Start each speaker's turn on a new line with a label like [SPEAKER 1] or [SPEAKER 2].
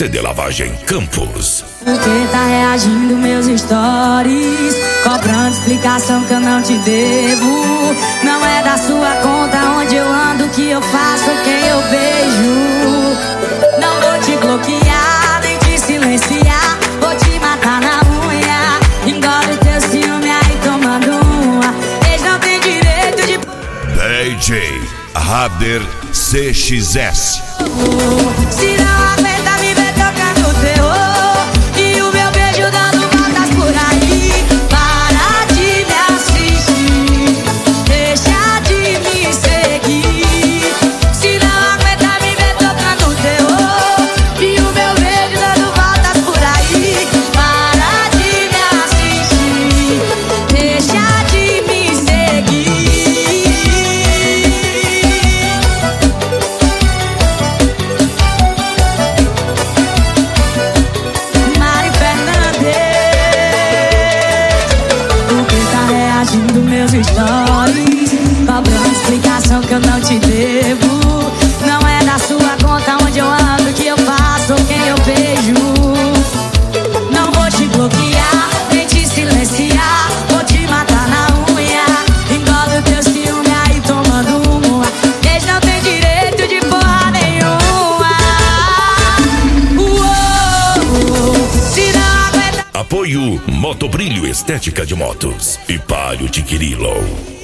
[SPEAKER 1] CD Lavagem Campos.
[SPEAKER 2] Porque tá reagindo meus stories, cobrando explicação que eu não te devo. Não é da sua conta onde eu ando, que eu faço, quem eu beijo. Não vou te bloquear, nem te silenciar, vou te matar na unha. Engole teu ciúme aí tomando uma. Eles não têm direito de...
[SPEAKER 1] DJ Rader CXS.
[SPEAKER 2] Se não aguenta me ver tocando terror e o meu beijo dando voltas por aí, para de me assistir, deixa de me seguir. Se não aguenta me ver tocando terror e o meu beijo dando voltas por aí, para de me assistir, deixa de me seguir. Meus stories, cobrando explicação que eu não te devo. Não é da sua conta onde eu ando, que eu faço, quem eu beijo. Não vou te bloquear, nem te silenciar, vou te matar na unha. Engole o teu ciúme aí tomando uma. Eles não têm direito de porra nenhuma. Se não aguenta...
[SPEAKER 1] Apoio Motobrilho Estética de Motos e Palio de Quirilo.